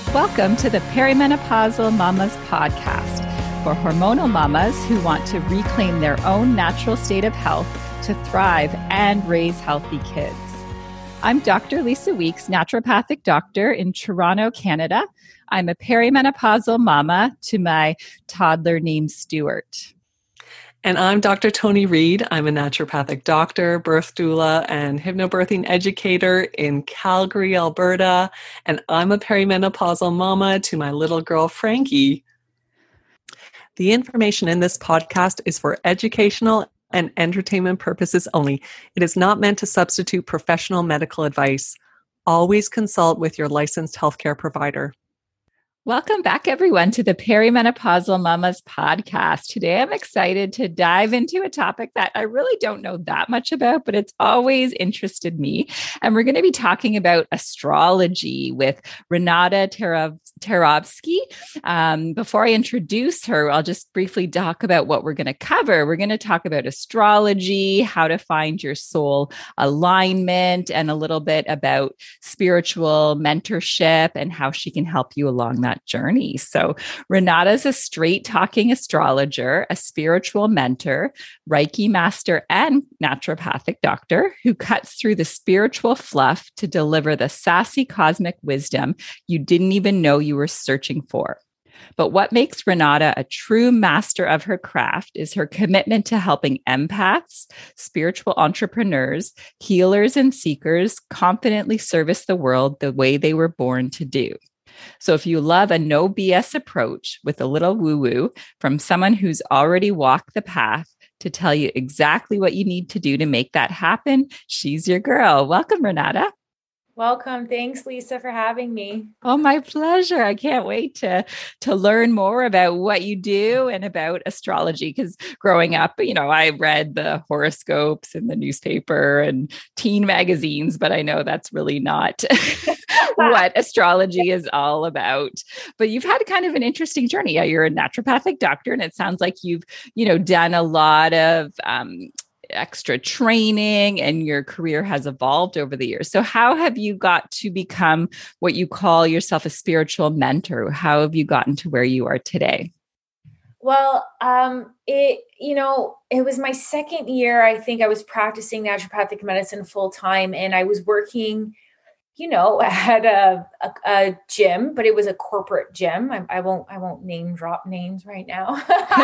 Welcome to the Perimenopausal Mamas podcast for hormonal mamas who want to reclaim their own natural state of health to thrive and raise healthy kids. I'm Dr. Lisa Weeks, naturopathic doctor in Toronto, Canada. I'm a perimenopausal mama to my toddler named Stuart. And I'm Dr. Toni Reed. I'm a naturopathic doctor, birth doula, and hypnobirthing educator in Calgary, Alberta. And I'm a perimenopausal mama to my little girl, Frankie. The information in this podcast is for educational and entertainment purposes only. It is not meant to substitute professional medical advice. Always consult with your licensed healthcare provider. Welcome back, everyone, to the Perimenopausal Mamas podcast. Today, I'm excited to dive into a topic that I really don't know that much about, but it's always interested me. And we're going to be talking about astrology with Renata Tarobsky. Before I introduce her, I'll just briefly talk about what we're going to cover. We're going to talk about astrology, how to find your soul alignment, and a little bit about spiritual mentorship and how she can help you along that journey. So Renata is a straight talking astrologer, a spiritual mentor, Reiki master, and naturopathic doctor who cuts through the spiritual fluff to deliver the sassy cosmic wisdom you didn't even know you were searching for. But what makes Renata a true master of her craft is her commitment to helping empaths, spiritual entrepreneurs, healers, and seekers confidently service the world the way they were born to do. So if you love a no BS approach with a little woo-woo from someone who's already walked the path to tell you exactly what you need to do to make that happen, she's your girl. Welcome, Renata. Welcome. Thanks, Lisa, for having me. Oh, my pleasure. I can't wait to learn more about what you do and about astrology. Because growing up, I read the horoscopes in the newspaper and teen magazines, but I know that's really not what astrology is all about. But you've had kind of an interesting journey. You're a naturopathic doctor, and it sounds like you've, done a lot of extra training, and your career has evolved over the years. So how have you got to become what you call yourself a spiritual mentor? How have you gotten to where you are today? Well, it was my second year. I think I was practicing naturopathic medicine full time, and I was working, at a gym, but it was a corporate gym. I won't name drop names right now.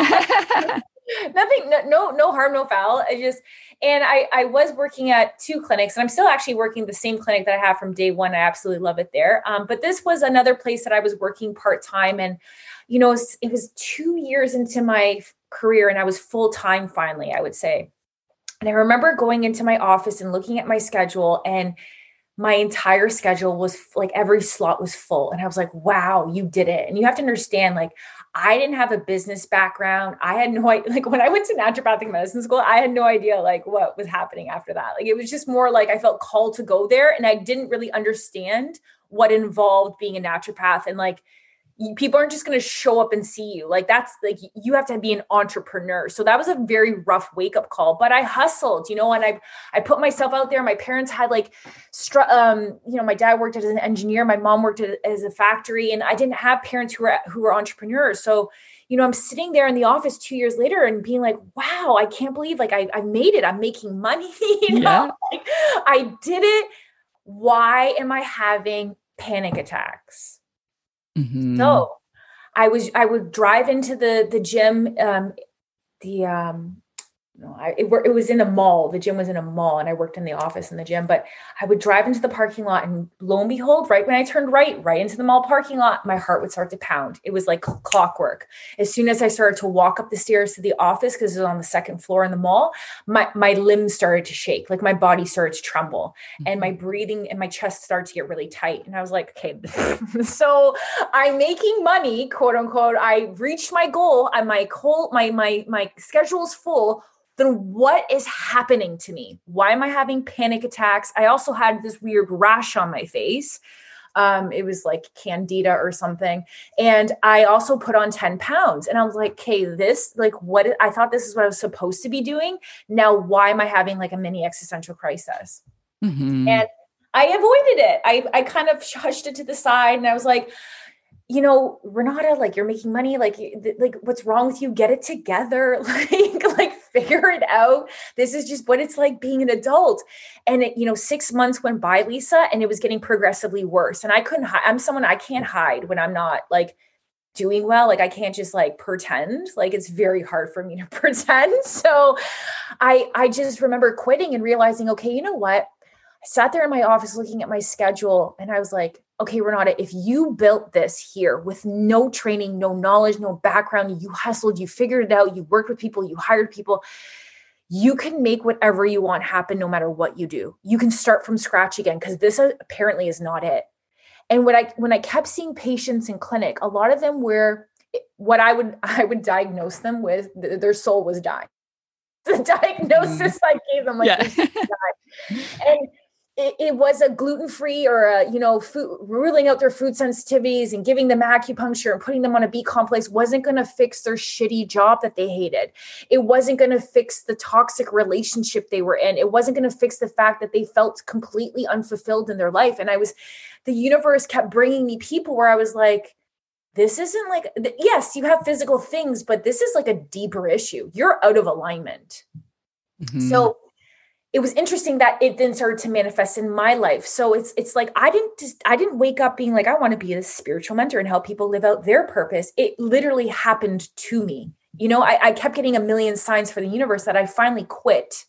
Nothing, no harm, no foul. I was working at two clinics, and I'm still actually working the same clinic that I have from day one. I absolutely love it there. But this was another place that I was working part-time, and, it was 2 years into my career, and I was full-time finally, I would say. And I remember going into my office and looking at my schedule, and my entire schedule was like every slot was full. And I was like, wow, you did it. And you have to understand, I didn't have a business background. I had no idea, when I went to naturopathic medicine school, I had no idea what was happening after that. It was just more I felt called to go there, and I didn't really understand what involved being a naturopath. And people aren't just going to show up and see you. You have to be an entrepreneur. So that was a very rough wake up call, but I hustled, and I put myself out there. My parents had my dad worked as an engineer. My mom worked as a factory, and I didn't have parents who were entrepreneurs. So, I'm sitting there in the office 2 years later and being like, wow, I can't believe I made it. I'm making money. I did it. Why am I having panic attacks? Mm-hmm. So I would drive into the gym, it was in a mall. The gym was in a mall, and I worked in the office in the gym, but I would drive into the parking lot, and lo and behold, right when I turned right into the mall parking lot, my heart would start to pound. It was like clockwork. As soon as I started to walk up the stairs to the office, because it was on the second floor in the mall, my limbs started to shake. My body started to tremble, and my breathing and my chest started to get really tight. And I was like, okay, so I'm making money, quote unquote. I reached my goal, and my schedule's full. Then what is happening to me? Why am I having panic attacks? I also had this weird rash on my face. It was like candida or something. And I also put on 10 pounds, and I was like, okay, I thought this is what I was supposed to be doing. Now, why am I having a mini existential crisis? Mm-hmm. And I avoided it. I kind of hushed it to the side, and I was like, Renata, like, you're making money, like what's wrong with you? Get it together. Like figure it out. This is just what it's like being an adult. And 6 months went by, Lisa, and it was getting progressively worse. And I couldn't I'm someone, I can't hide when I'm not like doing well. Like I can't just like pretend. Like it's very hard for me to pretend. So I just remember quitting and realizing, okay, you know what? I sat there in my office looking at my schedule and I was like, okay, Renata, if you built this here with no training, no knowledge, no background, you hustled, you figured it out, you worked with people, you hired people, you can make whatever you want happen no matter what you do. You can start from scratch again, because this apparently is not it. And when I kept seeing patients in clinic, a lot of them were what I would diagnose them with, their soul was dying. The diagnosis I gave them, like, and it was a gluten-free or food, ruling out their food sensitivities and giving them acupuncture and putting them on a B complex wasn't going to fix their shitty job that they hated. It wasn't going to fix the toxic relationship they were in. It wasn't going to fix the fact that they felt completely unfulfilled in their life. And the universe kept bringing me people where I was like, this isn't like, yes, you have physical things, but this is like a deeper issue. You're out of alignment. Mm-hmm. So it was interesting that it then started to manifest in my life. So it's like, I didn't wake up being like, I want to be a spiritual mentor and help people live out their purpose. It literally happened to me. I kept getting a million signs for the universe that I finally quit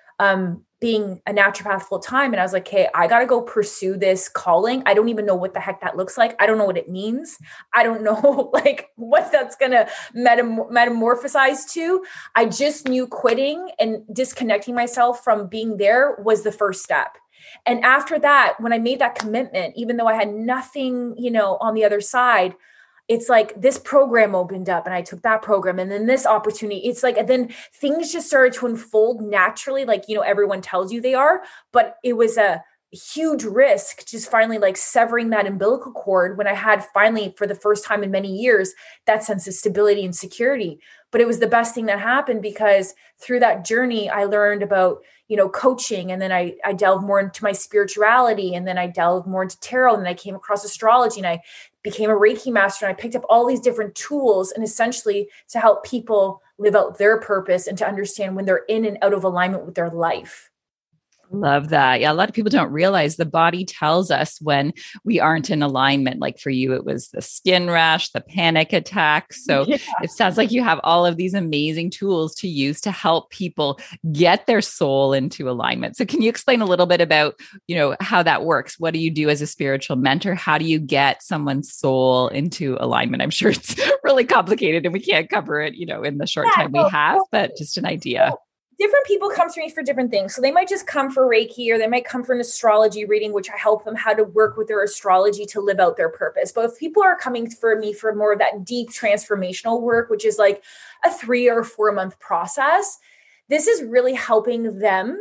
being a naturopath full time. And I was like, hey, I got to go pursue this calling. I don't even know what the heck that looks like. I don't know what it means. I don't know like what that's going to metamorphosize to. I just knew quitting and disconnecting myself from being there was the first step. And after that, when I made that commitment, even though I had nothing, on the other side, it's like this program opened up and I took that program and then this opportunity. It's like, and then things just started to unfold naturally. Like, everyone tells you they are, but it was a huge risk just finally like severing that umbilical cord when I had finally, for the first time in many years, that sense of stability and security. But it was the best thing that happened because through that journey, I learned about, coaching. And then I delved more into my spirituality. And then I delved more into tarot. And then I came across astrology and I became a Reiki master. And I picked up all these different tools and essentially to help people live out their purpose and to understand when they're in and out of alignment with their life. Love that. Yeah. A lot of people don't realize the body tells us when we aren't in alignment. Like for you, it was the skin rash, the panic attack. So It sounds like you have all of these amazing tools to use to help people get their soul into alignment. So can you explain a little bit about, how that works? What do you do as a spiritual mentor? How do you get someone's soul into alignment? I'm sure it's really complicated and we can't cover it, in the short time we have, but just an idea. Different people come to me for different things. So they might just come for Reiki or they might come for an astrology reading, which I help them how to work with their astrology to live out their purpose. But if people are coming for me for more of that deep transformational work, which is like a 3 or 4 month process, this is really helping them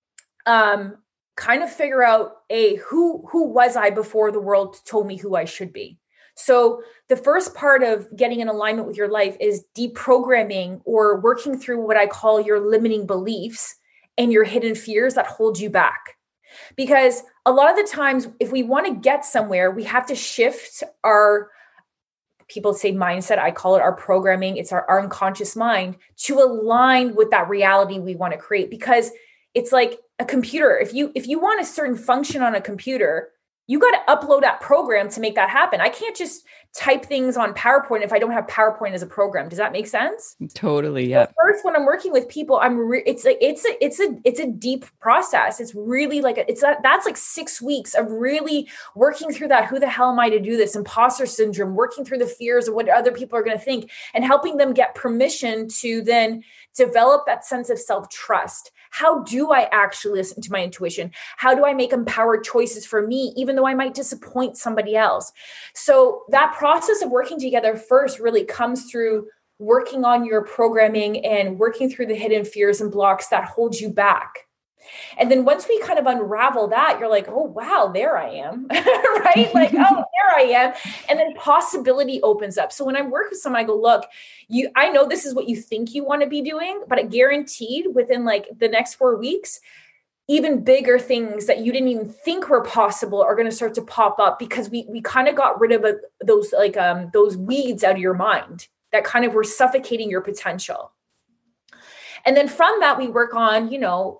kind of figure out who was I before the world told me who I should be. So the first part of getting in alignment with your life is deprogramming or working through what I call your limiting beliefs and your hidden fears that hold you back. Because a lot of the times, if we want to get somewhere, we have to shift our, people say mindset, I call it our programming. It's our unconscious mind to align with that reality we want to create. Because it's like a computer. If you want a certain function on a computer, you got to upload that program to make that happen. I can't just type things on PowerPoint if I don't have PowerPoint as a program. Does that make sense? Totally. Yeah. So first, when I'm working with people, it's a deep process. It's really like that's like 6 weeks of really working through that. Who the hell am I to do this? Imposter syndrome, working through the fears of what other people are going to think, and helping them get permission to then develop that sense of self-trust. How do I actually listen to my intuition? How do I make empowered choices for me, even though I might disappoint somebody else? So that process of working together first really comes through working on your programming and working through the hidden fears and blocks that hold you back. And then once we kind of unravel that, you're like, oh, wow, there I am, right? Like, oh, there I am. And then possibility opens up. So when I work with someone, I go, look, I know this is what you think you want to be doing, but I guaranteed within like the next 4 weeks, even bigger things that you didn't even think were possible are going to start to pop up, because we kind of got rid of those weeds out of your mind that kind of were suffocating your potential. And then from that, we work on,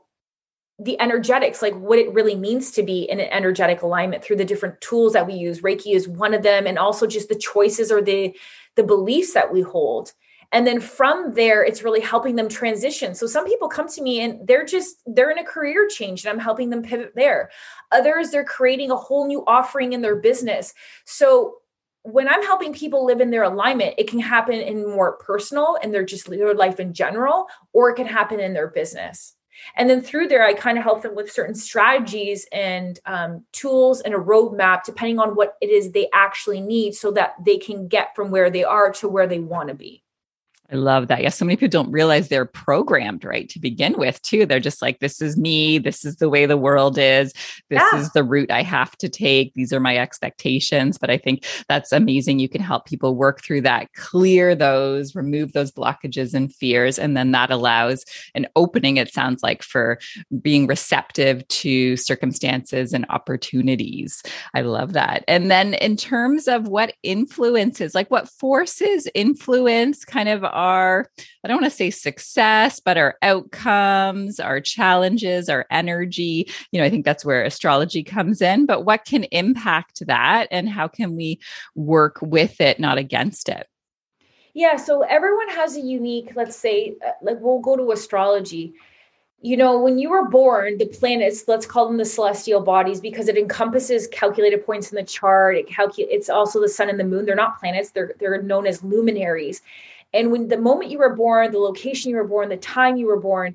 the energetics, like what it really means to be in an energetic alignment through the different tools that we use. Reiki is one of them. And also just the choices or the beliefs that we hold. And then from there, it's really helping them transition. So some people come to me and they're in a career change and I'm helping them pivot there. Others, they're creating a whole new offering in their business. So when I'm helping people live in their alignment, it can happen in more personal and their life in general, or it can happen in their business. And then through there, I kind of help them with certain strategies and tools and a roadmap, depending on what it is they actually need so that they can get from where they are to where they want to be. I love that. Yeah. So many people don't realize they're programmed right to begin with too. They're just like, this is me. This is the way the world is. This is the route I have to take. These are my expectations. But I think that's amazing. You can help people work through that, clear those, remove those blockages and fears. And then that allows an opening, it sounds like, for being receptive to circumstances and opportunities. I love that. And then in terms of what influences, like what forces influence kind of our, I don't want to say success, but our outcomes, our challenges, our energy. I think that's where astrology comes in, but what can impact that and how can we work with it, not against it? Yeah. So everyone has a unique, let's say, like we'll go to astrology. When you were born, the planets, let's call them the celestial bodies, because it encompasses calculated points in the chart. It's also the sun and the moon. They're not planets. They're known as luminaries. And when the moment you were born, the location you were born, the time you were born,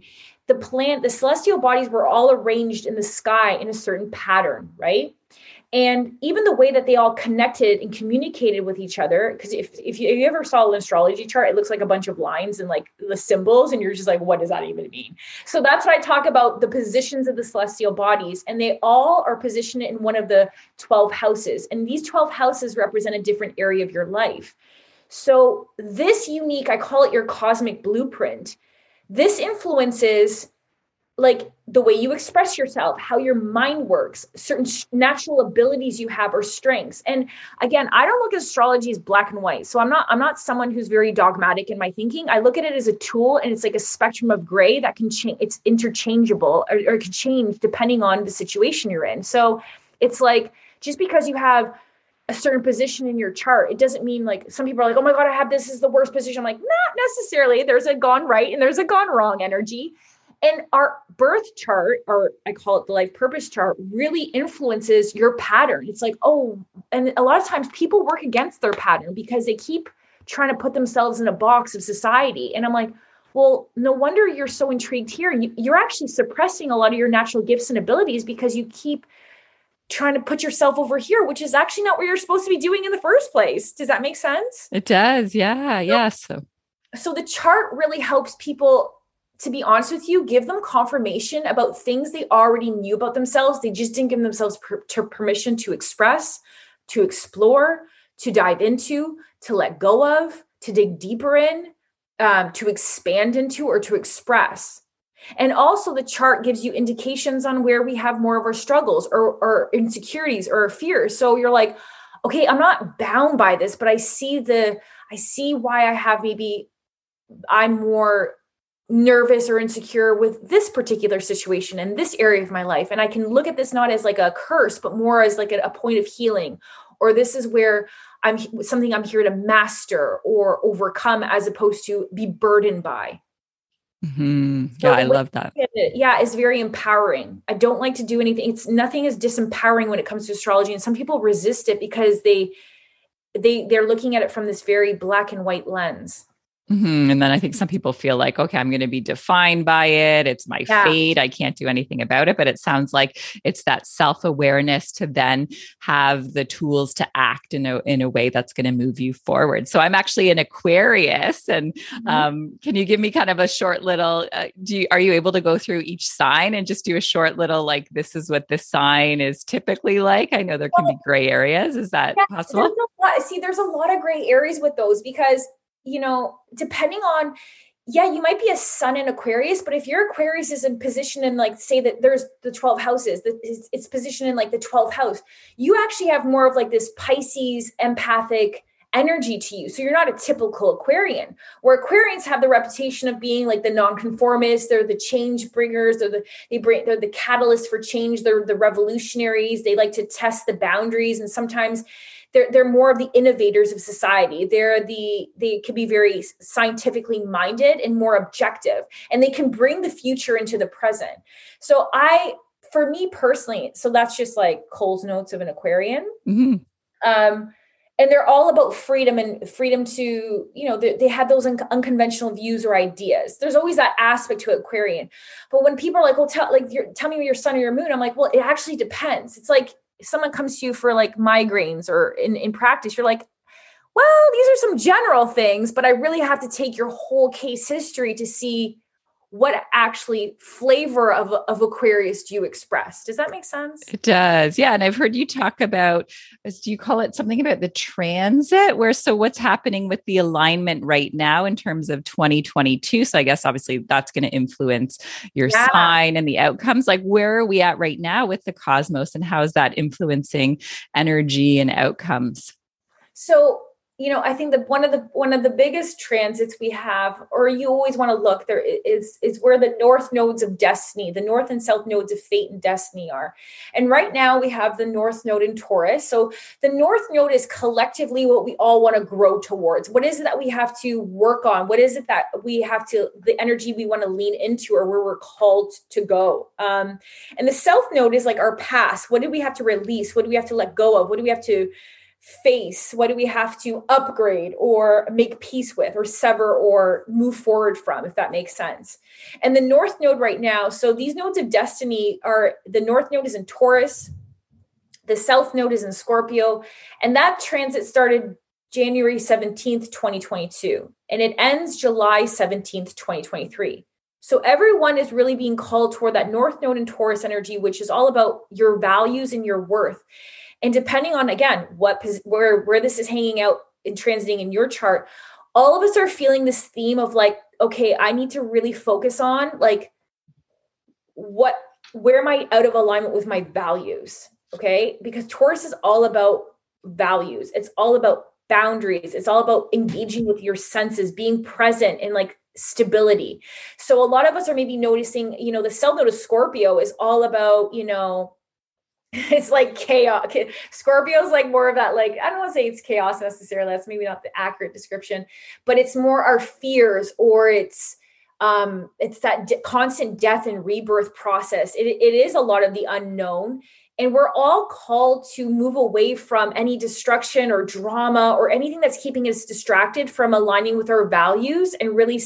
the celestial bodies were all arranged in the sky in a certain pattern, right? And even the way that they all connected and communicated with each other, because if you ever saw an astrology chart, it looks like a bunch of lines and like the symbols, and you're just like, what does that even mean? So that's what I talk about, the positions of the celestial bodies, and they all are positioned in one of the 12 houses. And these 12 houses represent a different area of your life. So this unique, I call it your cosmic blueprint. This influences like the way you express yourself, how your mind works, certain natural abilities you have or strengths. And again, I don't look at astrology as black and white. So I'm not someone who's very dogmatic in my thinking. I look at it as a tool, and it's like a spectrum of gray that can change. It's interchangeable or it can change depending on the situation you're in. So it's like, just because you have a certain position in your chart, it doesn't mean like some people are like, oh my God, I have this is the worst position. I'm like, not necessarily. There's a gone right and there's a gone wrong energy. And our birth chart, or I call it the life purpose chart, really influences your pattern. It's like, and a lot of times people work against their pattern because they keep trying to put themselves in a box of society. And I'm like, well, no wonder you're so intrigued here. You're actually suppressing a lot of your natural gifts and abilities because you keep trying to put yourself over here, which is actually not what you're supposed to be doing in the first place. Does that make sense? It does. Yeah. Yes. So the chart really helps people, to be honest with you, give them confirmation about things they already knew about themselves. They just didn't give themselves permission to express, to explore, to dive into, to let go of, to dig deeper in, to expand into, or to express. And also the chart gives you indications on where we have more of our struggles or insecurities or fears. So you're like, okay, I'm not bound by this, but I see why I'm more nervous or insecure with this particular situation in this area of my life. And I can look at this not as like a curse, but more as like a point of healing, or this is where I'm here to master or overcome, as opposed to be burdened by. Mm-hmm. Yeah, I love that. Yeah, it's very empowering. I don't like to do anything. Nothing is disempowering when it comes to astrology. And some people resist it because they're looking at it from this very black and white lens. Mm-hmm. And then I think some people feel like, okay, I'm going to be defined by it. It's my fate. I can't do anything about it. But it sounds like it's that self-awareness to then have the tools to act in a way that's going to move you forward. So I'm actually an Aquarius. And can you give me kind of a short little, are you able to go through each sign and just do a short little, like, this is what this sign is typically like? I know there can be gray areas. Is that possible? There's a lot of gray areas with those because, depending on, yeah, you might be a sun in Aquarius, but if your Aquarius is in position in like, say that there's the 12 houses, that it's positioned in like the 12th house, you actually have more of like this Pisces empathic energy to you. So you're not a typical Aquarian, where Aquarians have the reputation of being like the nonconformists. They're the change bringers. They're the catalyst for change. They're the revolutionaries. They like to test the boundaries. And sometimes they're more of the innovators of society. They can be very scientifically minded and more objective, and they can bring the future into the present. So for me personally, so that's just like Cole's notes of an Aquarian. Mm-hmm. And they're all about freedom and freedom to, they have those unconventional views or ideas. There's always that aspect to Aquarian. But when people are like, well, tell me your sun or your moon, I'm like, well, it actually depends. It's like if someone comes to you for like migraines or in practice, you're like, well, these are some general things, but I really have to take your whole case history to see what actually flavor of Aquarius do you express. Does that make sense? It does. Yeah. And I've heard you talk about, do you call it something about the transit so what's happening with the alignment right now in terms of 2022? So I guess obviously that's going to influence your sign and the outcomes. Like where are we at right now with the cosmos, and how is that influencing energy and outcomes? So I think that one of the biggest transits we have, or you always want to look, there is where the north nodes of destiny, the north and south nodes of fate and destiny are. And right now we have the north node in Taurus. So the north node is collectively what we all want to grow towards. What is it that we have to work on? What is it that we have to, the energy we want to lean into, or where we're called to go? And the south node is like our past. What do we have to release? What do we have to let go of? What do we have to face? What do we have to upgrade or make peace with or sever or move forward from, if that makes sense? And the north node right now, so these nodes of destiny the north node is in Taurus, the south node is in Scorpio, and that transit started January 17th, 2022, and it ends July 17th, 2023. So everyone is really being called toward that north node in Taurus energy, which is all about your values and your worth. And depending on, again, where this is hanging out and transiting in your chart, all of us are feeling this theme of like, okay, I need to really focus on like where am I out of alignment with my values? Okay. Because Taurus is all about values. It's all about boundaries. It's all about engaging with your senses, being present and like stability. So a lot of us are maybe noticing, the south node of Scorpio is all about, it's like chaos. Scorpio is like more of that, like, I don't want to say it's chaos necessarily. That's maybe not the accurate description, but it's more our fears, or it's that constant death and rebirth process. It is a lot of the unknown. And we're all called to move away from any destruction or drama or anything that's keeping us distracted from aligning with our values and really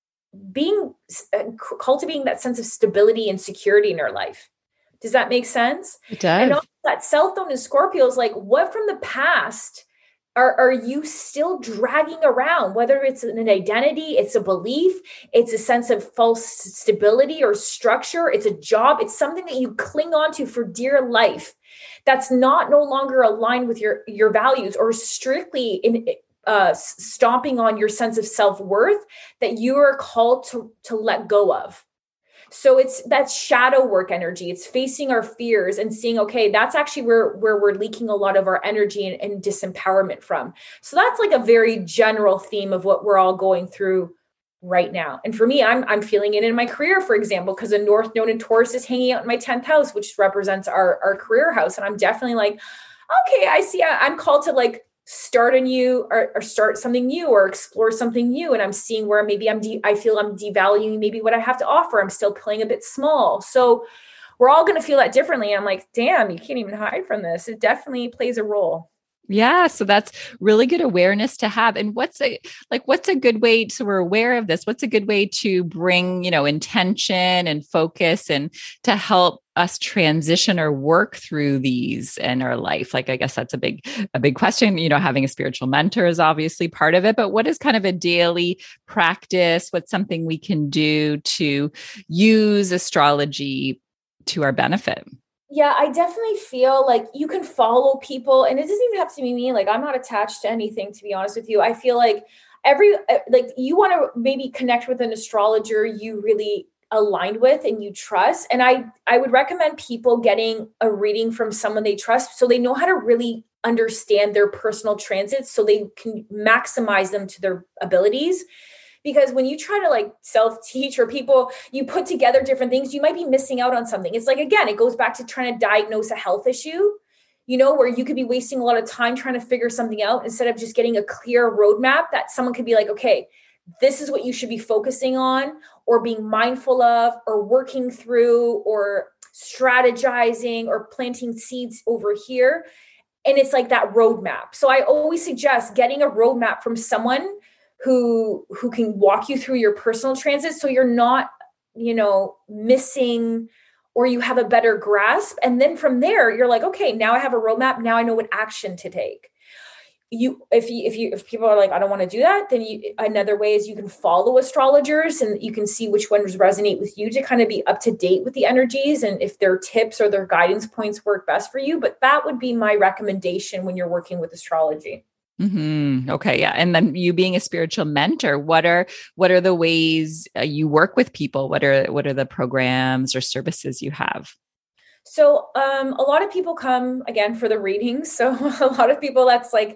cultivating that sense of stability and security in our life. Does that make sense? It does. And also that south node in Scorpio is like, what from the past are you still dragging around? Whether it's an identity, it's a belief, it's a sense of false stability or structure, it's a job, it's something that you cling on to for dear life that's no longer aligned with your values, or strictly in stomping on your sense of self-worth that you are called to let go of. So it's that shadow work energy. It's facing our fears and seeing, okay, that's actually where we're leaking a lot of our energy and disempowerment from. So that's like a very general theme of what we're all going through right now. And for me, I'm feeling it in my career, for example, because the north node in Taurus is hanging out in my 10th house, which represents our career house. And I'm definitely like, okay, I see, I'm called to like start anew or start something new or explore something new. And I'm seeing where maybe I feel I'm devaluing maybe what I have to offer. I'm still playing a bit small. So we're all going to feel that differently. And I'm like, damn, you can't even hide from this. It definitely plays a role. Yeah. So that's really good awareness to have. And what's a good way, so we're aware of this, what's a good way to bring, intention and focus and to help us transition or work through these in our life? Like, I guess that's a big question. Having a spiritual mentor is obviously part of it, but what is kind of a daily practice? What's something we can do to use astrology to our benefit? Yeah, I definitely feel like you can follow people, and it doesn't even have to be me. Like, I'm not attached to anything, to be honest with you. I feel like like you want to maybe connect with an astrologer you really aligned with and you trust. And I would recommend people getting a reading from someone they trust so they know how to really understand their personal transits so they can maximize them to their abilities. Because when you try to like self-teach or people, you put together different things, you might be missing out on something. It's like, again, it goes back to trying to diagnose a health issue, where you could be wasting a lot of time trying to figure something out instead of just getting a clear roadmap that someone could be like, okay, this is what you should be focusing on or being mindful of or working through or strategizing or planting seeds over here. And it's like that roadmap. So I always suggest getting a roadmap from someone who can walk you through your personal transit so you're not, missing or you have a better grasp. And then from there, you're like, okay, now I have a roadmap. Now I know what action to take. If people are like, I don't want to do that, then another way is you can follow astrologers and you can see which ones resonate with you to kind of be up to date with the energies and if their tips or their guidance points work best for you. But that would be my recommendation when you're working with astrology. Mm-hmm. Okay. Yeah. And then you being a spiritual mentor, what are the ways you work with people? What are the programs or services you have? So a lot of people come again for the readings. So a lot of people that's like,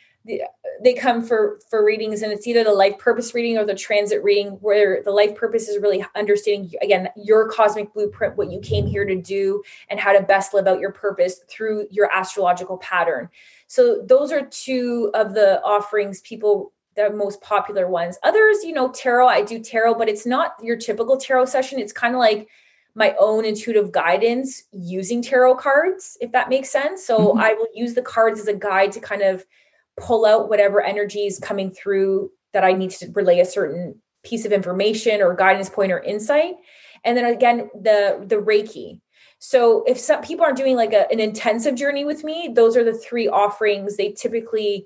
they come for readings and it's either the life purpose reading or the transit reading where the life purpose is really understanding, again, your cosmic blueprint, what you came here to do and how to best live out your purpose through your astrological pattern. So those are two of the offerings the most popular ones. Others, tarot, I do tarot, but it's not your typical tarot session. It's kind of like my own intuitive guidance using tarot cards, if that makes sense. So I will use the cards as a guide to kind of pull out whatever energy is coming through that I need to relay a certain piece of information or guidance point or insight. And then again, the Reiki. So if some people are doing like an intensive journey with me, those are the three offerings they typically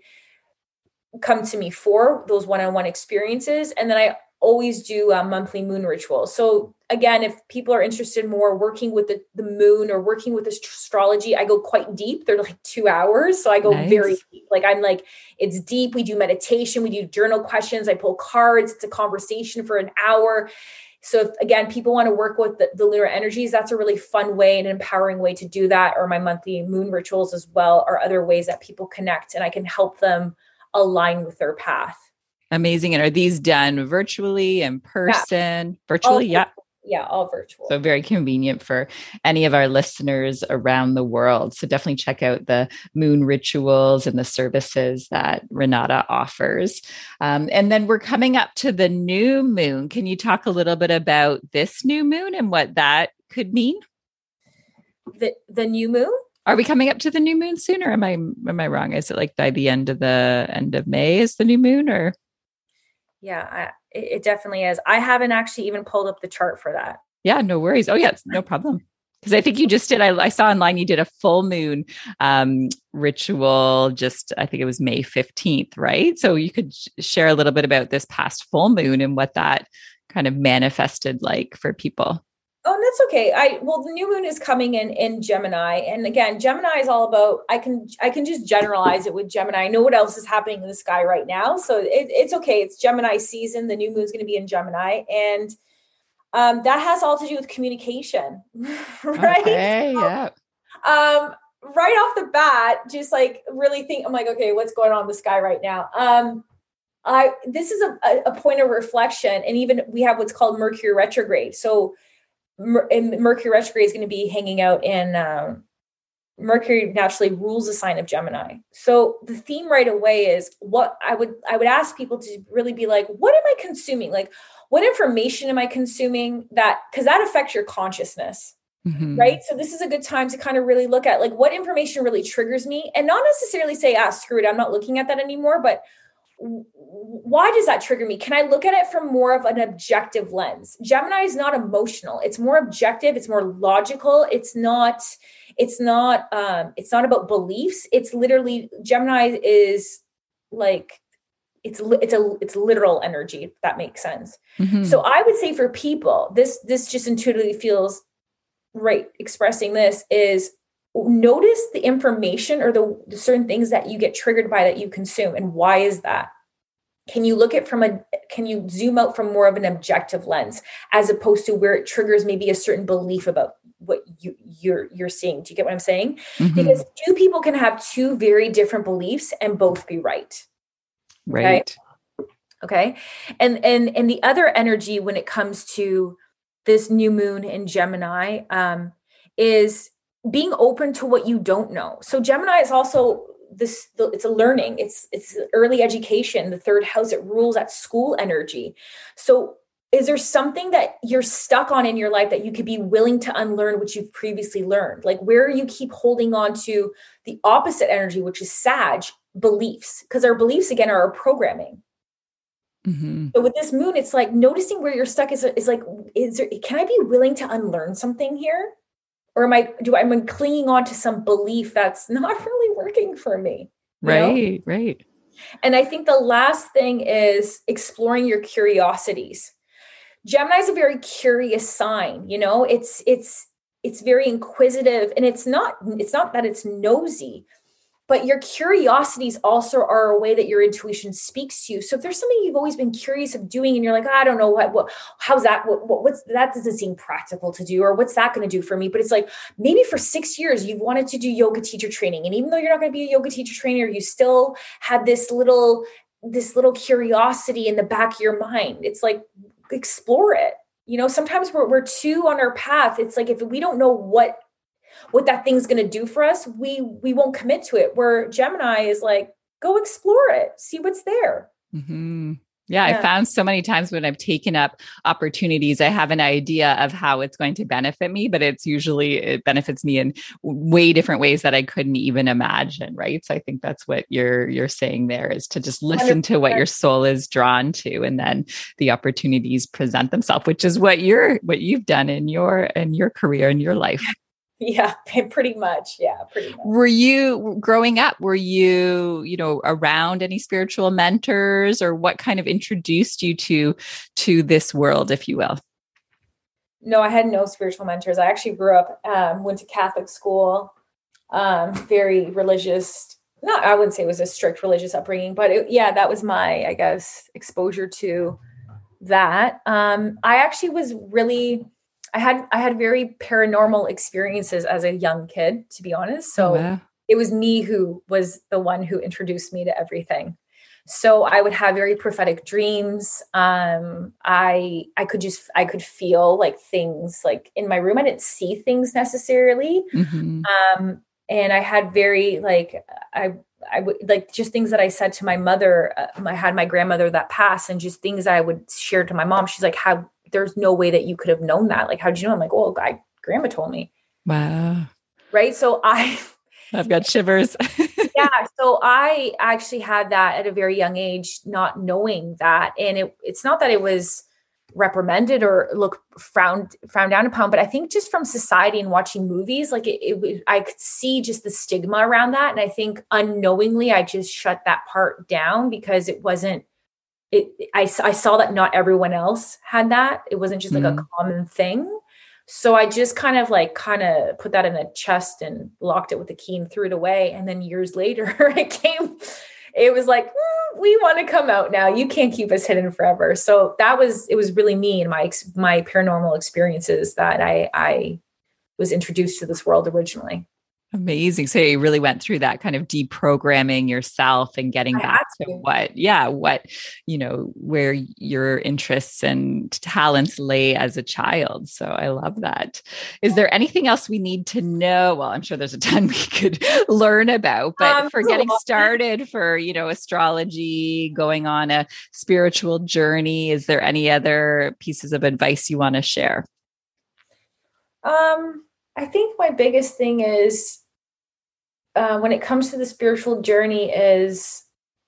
come to me for, those one-on-one experiences. And then I always do a monthly moon ritual. So again, if people are interested more working with the moon or working with astrology, I go quite deep. They're like 2 hours. So I go very deep. It's deep. We do meditation. We do journal questions. I pull cards. It's a conversation for an hour. So if, again, people want to work with the lunar energies, that's a really fun way and empowering way to do that. Or my monthly moon rituals as well are other ways that people connect and I can help them align with their path. Amazing. And are these done virtually, in person? Yeah. Virtually? Yeah. Yeah, all virtual. So very convenient for any of our listeners around the world. So definitely check out the moon rituals and the services that Renata offers. And then we're coming up to the new moon. Can you talk a little bit about this new moon and what that could mean? The new moon? Are we coming up to the new moon soon, or am I wrong? Is it like by the end of May is the new moon, or? Yeah, it definitely is. I haven't actually even pulled up the chart for that. Yeah, no worries. Oh yeah, it's no problem. Because I think you just did, I saw online you did a full moon ritual I think it was May 15th, right? So you could share a little bit about this past full moon and what that kind of manifested like for people. Oh, that's okay. The new moon is coming in Gemini. And again, Gemini is all about, I can just generalize it with Gemini. I know what else is happening in the sky right now. So it's okay. It's Gemini season. The new moon is going to be in Gemini. And that has all to do with communication, right? Okay, yeah. Right off the bat, just like really think, I'm like, okay, what's going on in the sky right now? This is a point of reflection. And even we have what's called Mercury retrograde. So Mercury retrograde is going to be hanging out in Mercury naturally rules the sign of Gemini. So the theme right away is what I would ask people to really be like, what am I consuming? Like, what information am I consuming because that affects your consciousness, right? So this is a good time to kind of really look at like what information really triggers me and not necessarily say, screw it, I'm not looking at that anymore, but why does that trigger me? Can I look at it from more of an objective lens? Gemini is not emotional. It's more objective. It's more logical. It's not about beliefs. It's literally Gemini is like, it's literal energy, if that makes sense. So I would say for people, this just intuitively feels right. Expressing this is notice the information or the certain things that you get triggered by that you consume. And why is that? can you zoom out from more of an objective lens as opposed to where it triggers maybe a certain belief about what you're seeing? Do you get what I'm saying? Mm-hmm. Because two people can have two very different beliefs and both be right. Right. Okay. And the other energy when it comes to this new moon in Gemini, is being open to what you don't know. So Gemini is also it's a learning, it's early education, the third house, it rules at school energy. So is there something that you're stuck on in your life that you could be willing to unlearn what you've previously learned? Like where you keep holding on to the opposite energy, which is Sag, beliefs, because our beliefs again are our programming. Mm-hmm. So with this moon, it's like noticing where you're stuck is like, can I be willing to unlearn something here? Or am I clinging on to some belief that's not really working for me? Right, right. And I think the last thing is exploring your curiosities. Gemini is a very curious sign, it's very inquisitive, and it's not that it's nosy, but your curiosities also are a way that your intuition speaks to you. So if there's something you've always been curious of doing and you're like, I don't know how's that? What's that doesn't seem practical to do, or what's that going to do for me? But it's like, maybe for 6 years you've wanted to do yoga teacher training. And even though you're not going to be a yoga teacher trainer, you still had this little curiosity in the back of your mind. It's like, explore it. Sometimes we're too on our path. It's like, if we don't know what that thing's going to do for us, we won't commit to it. Where Gemini is like, go explore it, see what's there. Mm-hmm. Yeah, I found so many times when I've taken up opportunities, I have an idea of how it's going to benefit me, but it benefits me in way different ways that I couldn't even imagine. Right. So I think that's what you're saying there, is to just listen 100%. To what your soul is drawn to, and then the opportunities present themselves, which is what you've done in your career, in your life. Yeah, pretty much. Yeah, pretty much. Were you growing up? Were you, around any spiritual mentors, or what kind of introduced you to this world, if you will? No, I had no spiritual mentors. I actually grew up, went to Catholic school, very religious. No, I wouldn't say it was a strict religious upbringing, but that was my, I guess, exposure to that. I actually was really. I had very paranormal experiences as a young kid, to be honest. So It was me who was the one who introduced me to everything. So I would have very prophetic dreams. I could feel like things like in my room. I didn't see things necessarily. Mm-hmm. And I had very I would like just things that I said to my mother. I had my grandmother that passed, and just things I would share to my mom. She's like, there's no way that you could have known that. Like, how did you know? I'm like, well, grandma told me. Wow. Right. So I've got shivers. Yeah. So I actually had that at a very young age, not knowing that. And it's not that it was reprimanded or frowned down upon, but I think just from society and watching movies, like I could see just the stigma around that. And I think unknowingly, I just shut that part down because it wasn't, I saw that not everyone else had that. It wasn't just like a common thing. So I just kind of put that in a chest and locked it with a key and threw it away. And then years later it was like, we want to come out now. You can't keep us hidden forever. So it was really me and my paranormal experiences that I was introduced to this world originally. Amazing. So you really went through that kind of deprogramming yourself and getting back to where your interests and talents lay as a child. So I love that. Is there anything else we need to know? Well, I'm sure there's a ton we could learn about, but for getting started for, astrology, going on a spiritual journey, is there any other pieces of advice you want to share? I think my biggest thing is when it comes to the spiritual journey is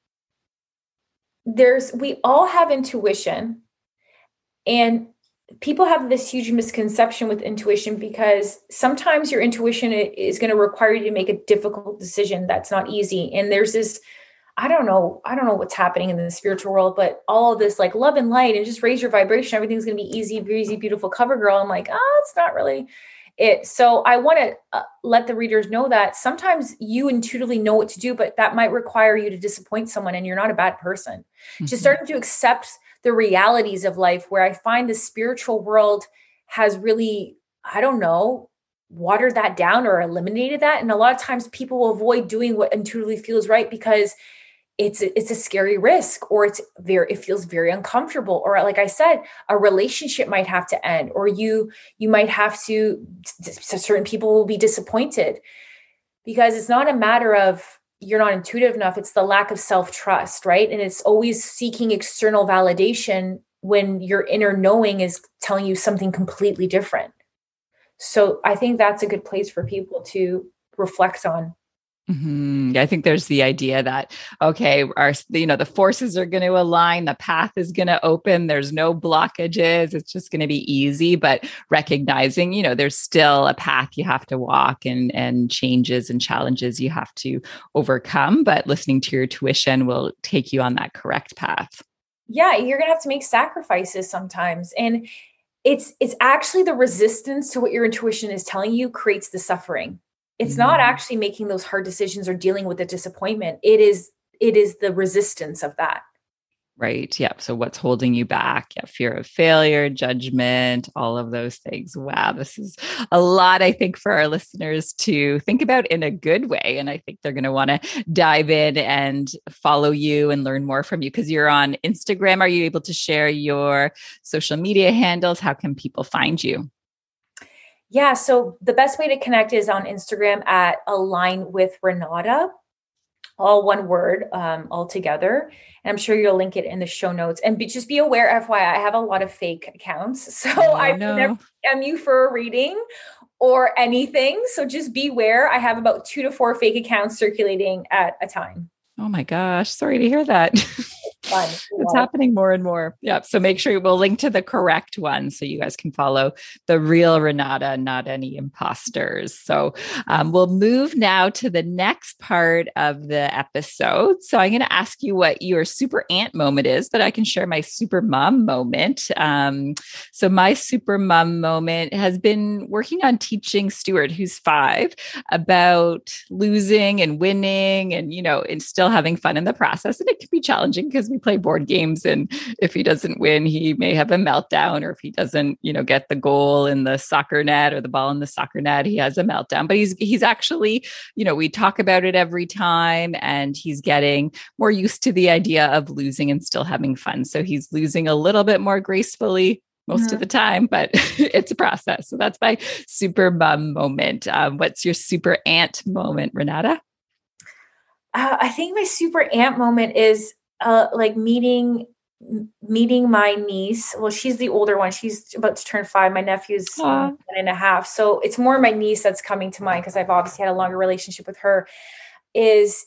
we all have intuition, and people have this huge misconception with intuition because sometimes your intuition is going to require you to make a difficult decision that's not easy. And there's this, I don't know what's happening in the spiritual world, but all of this like love and light and just raise your vibration, everything's going to be easy, breezy, beautiful, cover girl. I'm like, it's not really. So I want to let the readers know that sometimes you intuitively know what to do, but that might require you to disappoint someone, and you're not a bad person. Just starting to accept the realities of life, where I find the spiritual world has really, I don't know, watered that down or eliminated that. And a lot of times people will avoid doing what intuitively feels right because it's a scary risk, or it feels very uncomfortable. Or like I said, a relationship might have to end, or you might have to, certain people will be disappointed, because it's not a matter of you're not intuitive enough. It's the lack of self-trust, right? And it's always seeking external validation when your inner knowing is telling you something completely different. So I think that's a good place for people to reflect on. I think there's the idea that, okay, the forces are going to align, the path is going to open, there's no blockages, it's just going to be easy, but recognizing, there's still a path you have to walk and changes and challenges you have to overcome, but listening to your tuition will take you on that correct path. Yeah, you're going to have to make sacrifices sometimes. And it's actually the resistance to what your intuition is telling you creates the suffering. It's not actually making those hard decisions or dealing with the disappointment. It is the resistance of that. Right. Yeah. So what's holding you back? Yeah. Fear of failure, judgment, all of those things. Wow. This is a lot, I think, for our listeners to think about in a good way. And I think they're going to want to dive in and follow you and learn more from you, because you're on Instagram. Are you able to share your social media handles? How can people find you? Yeah. So the best way to connect is on Instagram at Align with Renata, all one word, all together. And I'm sure you'll link it in the show notes. And just be aware, FYI, I have a lot of fake accounts. So I never DM you for a reading or anything. So just beware. I have about 2 to 4 fake accounts circulating at a time. Oh my gosh. Sorry to hear that. Fun. It's happening more and more. Yeah. So make sure we'll link to the correct one so you guys can follow the real Renata, not any imposters. So we'll move now to the next part of the episode. So I'm going to ask you what your super aunt moment is, but I can share my super mom moment. So my super mom moment has been working on teaching Stuart, who's 5, about losing and winning and, and still having fun in the process. And it can be challenging because we play board games, and if he doesn't win, he may have a meltdown, or if he doesn't, get the goal in the soccer net or the ball in the soccer net, he has a meltdown. But he's actually, we talk about it every time, and he's getting more used to the idea of losing and still having fun. So he's losing a little bit more gracefully most of the time, but it's a process. So that's my super mom moment. What's your super aunt moment, Renata? I think my super aunt moment is like meeting my niece. Well, she's the older one. She's about to turn 5. My nephew's 1.5. So it's more my niece that's coming to mind, because I've obviously had a longer relationship with her, is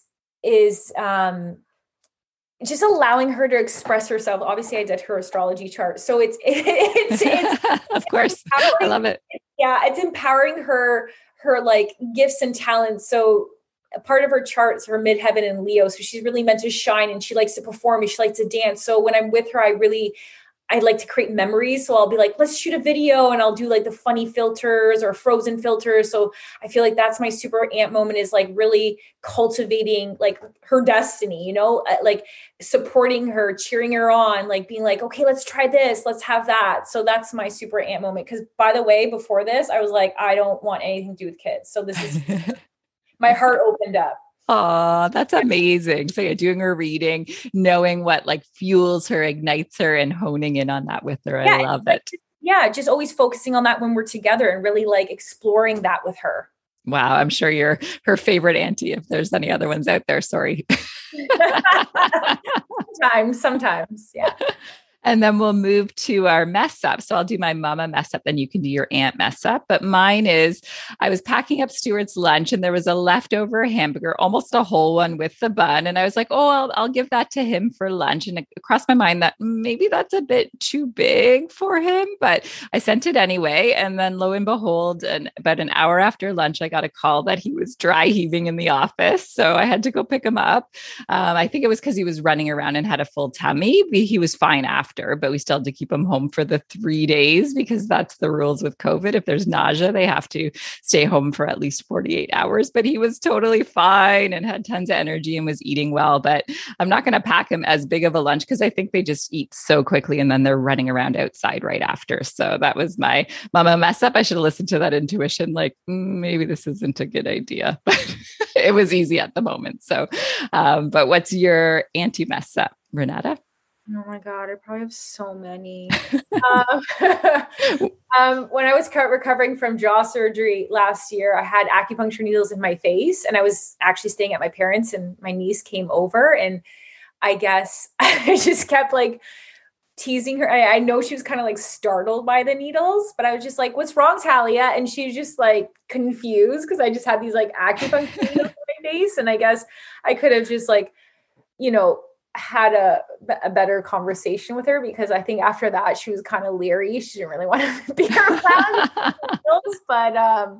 just allowing her to express herself. Obviously I did her astrology chart. So it's of course, I love it. Yeah. It's empowering her like gifts and talents. So a part of her charts, her midheaven in Leo. So she's really meant to shine, and she likes to perform, and she likes to dance. So when I'm with her, I like to create memories. So I'll be like, let's shoot a video, and I'll do like the funny filters or frozen filters. So I feel like that's my super aunt moment, is like really cultivating like her destiny, like supporting her, cheering her on, like being like, okay, let's try this. Let's have that. So that's my super aunt moment. Cause by the way, before this, I was like, I don't want anything to do with kids. So this is my heart opened up. Oh, that's amazing. So you're doing her reading, knowing what like fuels her, ignites her, and honing in on that with her. I love it. Yeah. Just always focusing on that when we're together and really like exploring that with her. Wow. I'm sure you're her favorite auntie, if there's any other ones out there. Sorry. Sometimes. Yeah. And then we'll move to our mess up. So I'll do my mama mess up, then you can do your aunt mess up. But mine is, I was packing up Stuart's lunch, and there was a leftover hamburger, almost a whole one with the bun. And I was like, oh, I'll give that to him for lunch. And it crossed my mind that maybe that's a bit too big for him, but I sent it anyway. And then lo and behold, about an hour after lunch, I got a call that he was dry heaving in the office. So I had to go pick him up. I think it was because he was running around and had a full tummy. He was fine after. after, but we still had to keep him home for the 3 days because that's the rules with COVID. If there's nausea, they have to stay home for at least 48 hours. But he was totally fine and had tons of energy and was eating well. But I'm not going to pack him as big of a lunch because I think they just eat so quickly and then they're running around outside right after. So that was my mama mess up. I should have listened to that intuition, like maybe this isn't a good idea, but it was easy at the moment. So, but what's your anti mess up, Renata? Oh my God, I probably have so many. When I was recovering from jaw surgery last year, I had acupuncture needles in my face and I was actually staying at my parents' and my niece came over and I guess I just kept like teasing her. I know she was kind of like startled by the needles, but I was just like, what's wrong, Talia? And she was just like confused because I just had these like acupuncture needles in my face. And I guess I could have just like, had a better conversation with her because I think after that she was kind of leery. She didn't really want to be around needles, but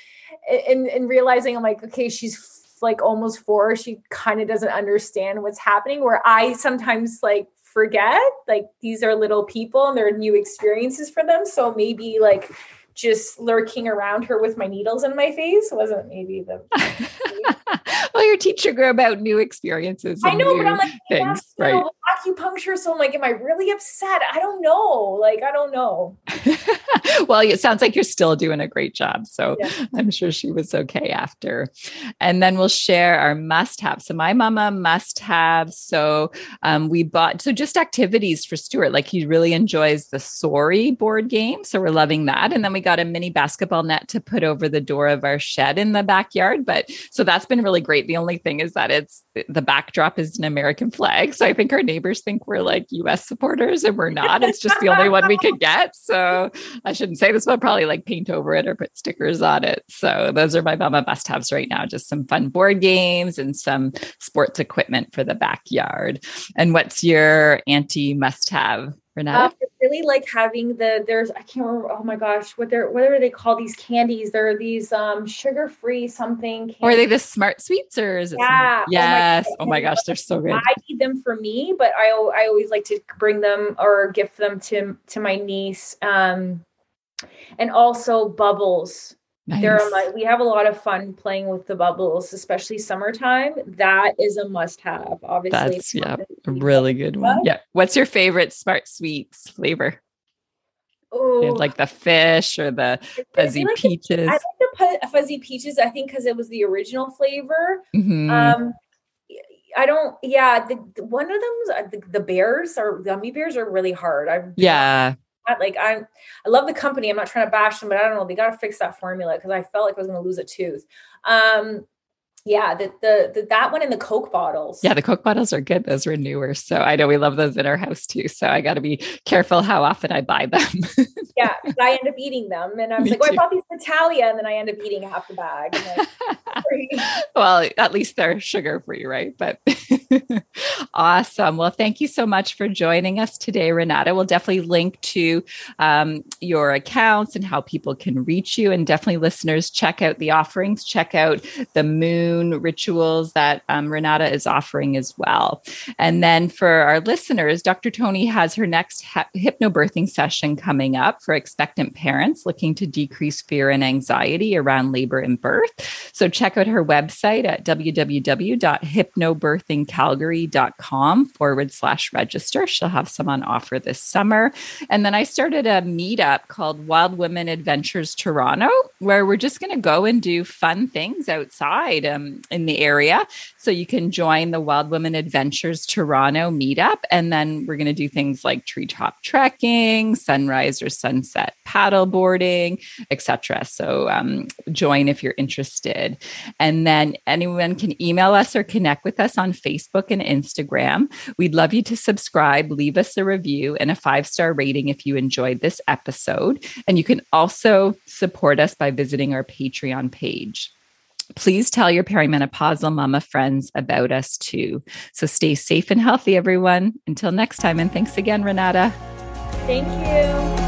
in realizing I'm like, okay, she's like almost 4. She kind of doesn't understand what's happening where I sometimes like forget like these are little people and they're new experiences for them. So maybe like just lurking around her with my needles in my face wasn't maybe the well, your teacher grew about new experiences. I know, but I'm like, things, right? Acupuncture. So I'm like, am I really upset? I don't know. Like, I don't know. Well, it sounds like you're still doing a great job. So yeah. I'm sure she was okay after. And then we'll share our must-have. So my mama must-have. So we bought, so just activities for Stuart. Like he really enjoys the Sorry board game. So we're loving that. And then we got a mini basketball net to put over the door of our shed in the backyard. But so that's been really great. The only thing is that the backdrop is an American flag. So I think our neighbors think we're like US supporters and we're not. It's just the only one we could get. So I shouldn't say this, but probably like paint over it or put stickers on it. So those are my mama must-haves right now. Just some fun board games and some sports equipment for the backyard. And what's your auntie must-have, Renata? I really like having I can't remember, oh my gosh, what are they call these candies? There are these sugar-free something candies. Or are they the Smart Sweets or is it? Yeah. Yes. Oh my gosh, they're so good. I need them for me, but I always like to bring them or gift them to my niece. And also bubbles. Nice. We have a lot of fun playing with the bubbles, especially summertime. That is a must-have. Obviously, that's a really good one. Yeah. What's your favorite Smart Sweets flavor? Oh, like the fish or the fuzzy peaches. I like the fuzzy peaches. I think because it was the original flavor. Mm-hmm. I don't. Yeah, one of them, the bears or gummy bears, are really hard. I love the company. I'm not trying to bash them, but I don't know. They got to fix that formula because I felt like I was going to lose a tooth. Yeah, that one and the Coke bottles. Yeah, the Coke bottles are good. Those were newer. So I know we love those in our house too. So I got to be careful how often I buy them. Yeah, because I end up eating them. And I was like, I bought these for Talia. And then I end up eating half the bag. Well, at least they're sugar-free, right? But awesome. Well, thank you so much for joining us today, Renata. We'll definitely link to your accounts and how people can reach you. And definitely listeners, check out the offerings, check out the moon rituals that Renata is offering as well. And then for our listeners, Dr. Tony has her next hypnobirthing session coming up for expectant parents looking to decrease fear and anxiety around labor and birth. So check out her website at www.hypnobirthingcalgary.com/register. She'll have some on offer this summer. And then I started a meetup called Wild Women Adventures Toronto, where we're just going to go and do fun things outside in the area. So you can join the Wild Women Adventures Toronto meetup. And then we're going to do things like treetop trekking, sunrise or sunset paddle boarding, etc. So join if you're interested. And then anyone can email us or connect with us on Facebook and Instagram. We'd love you to subscribe, leave us a review and a 5-star rating if you enjoyed this episode. And you can also support us by visiting our Patreon page. Please tell your perimenopausal mama friends about us too. So stay safe and healthy, everyone. Until next time. And thanks again, Renata. Thank you.